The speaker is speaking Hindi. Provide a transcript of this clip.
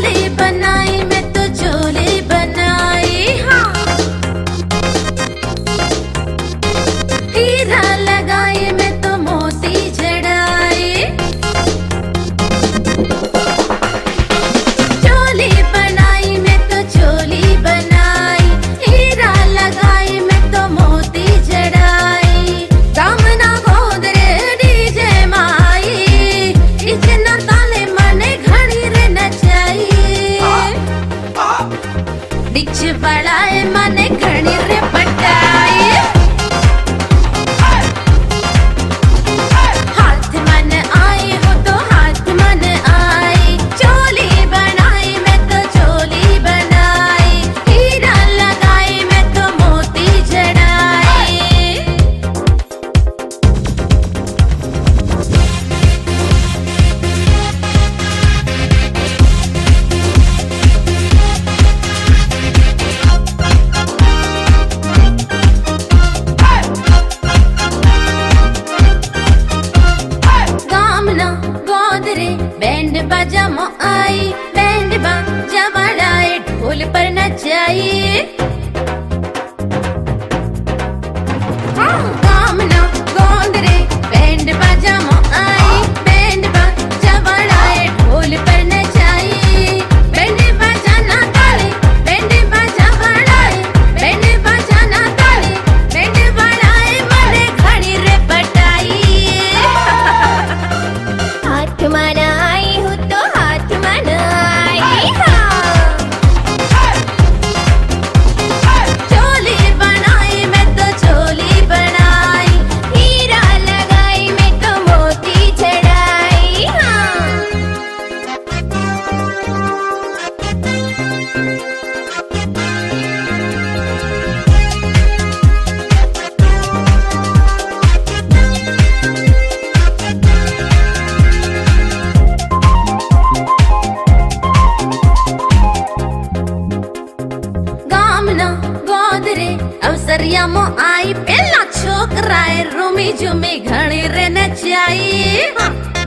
चोली बनाई मैं तो चोली बनाई, हाँ। हीरा लगाई मैं तो मोती जड़ाई। चोली बनाई मैं तो चोली बनाई, हीरा लगाई मैं तो मोती जड़ाई। दामना गोदरे डीजे माई, इजना ताले मने घड़ी रे नचाई। डिच बड़ाए मने घड़ी रे पटाई। हाथ मन आई हो तो हाथ मन आई, चोली बनाई मैं तो चोली बनाई, हीरा लगाई मैं तो मोती जड़ाई। गामना गोदरे बैंड बाजा मो आई, बैंड बाजा बड़ाए ढोल पर नचाई। गामना गोदरे बैंड बाजा मो आई, बैंड बाजा बड़ाए ढोल पर नचाई। बैंड बाजा ना ताले, बैंड बाजा बड़ाए, बैंड बाजा ना ताले, बैंड बड़ाए मने घड़ी रे पटाई। हाथ मनाई हूँ तो हाथ मनाई, हाँ। चोली बनाई मैं तो चोली बनाई, हीरा लगाई मैं तो मोती जड़ाई, हाँ। गामना गोदरे अवसरिया मो आई, पहला छोकराए रूमी झूमी घणी रे नचाई, हाँ।